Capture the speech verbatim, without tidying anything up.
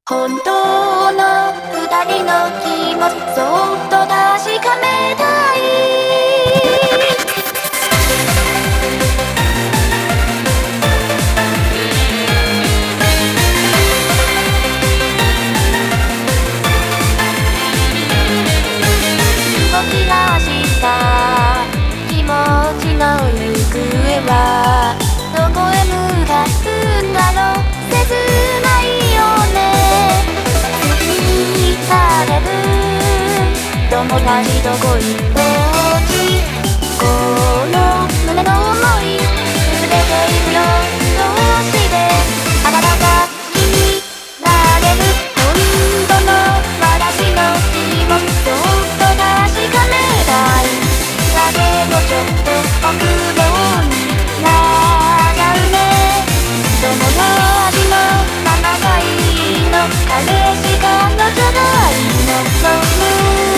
本当の二人の気持ちそっと確かめたい動き出した気持ちの行方はどこへ向かうんだろう。切ないよね。好きにされる友達どこにどっちこの胸の想い全ているよ。どうしてあなたが気になれる。本当の私の気持ちそっと確かめたい。だけどちょっと臆病になっちゃうね。友達のままがいいの。彼氏彼女がいいの。そう